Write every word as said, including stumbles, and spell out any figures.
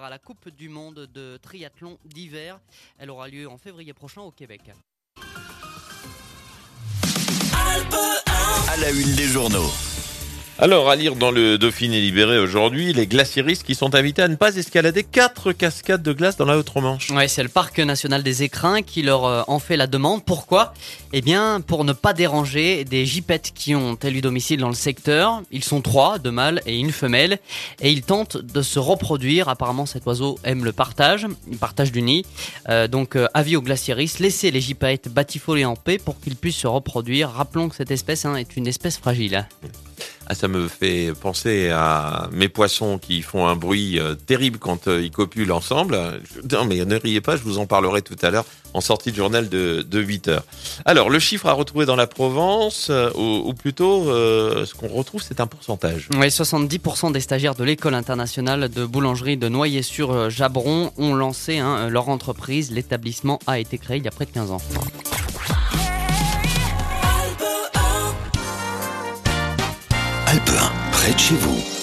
à la Coupe du monde de triathlon d'hiver. Elle aura lieu en février prochain au Québec. À la une des journaux. Alors, à lire dans le Dauphiné Libéré aujourd'hui, les glaciéristes qui sont invités à ne pas escalader quatre cascades de glace dans la Haute-Romanche. Ouais, c'est le Parc national des Écrins qui leur euh, en fait la demande. Pourquoi ? Eh bien, pour ne pas déranger des gypaètes qui ont élu domicile dans le secteur. Ils sont trois, deux mâles et une femelle, et ils tentent de se reproduire. Apparemment, cet oiseau aime le partage, il partage du nid. Euh, donc, euh, avis aux glaciéristes, laissez les gypaètes batifoler en paix pour qu'ils puissent se reproduire. Rappelons que cette espèce hein, est une espèce fragile. Ah, ça me fait penser à mes poissons qui font un bruit euh, terrible quand euh, ils copulent ensemble. Je- Non, mais ne riez pas, je vous en parlerai tout à l'heure en sortie de journal de, de huit heures. Alors, le chiffre à retrouver dans la Provence, euh, ou, ou plutôt, euh, ce qu'on retrouve, c'est un pourcentage. Oui, soixante-dix pour cent des stagiaires de l'école internationale de boulangerie de Noyer-sur-Jabron ont lancé hein, leur entreprise. L'établissement a été créé il y a près de quinze ans. Alpe un, près de chez vous.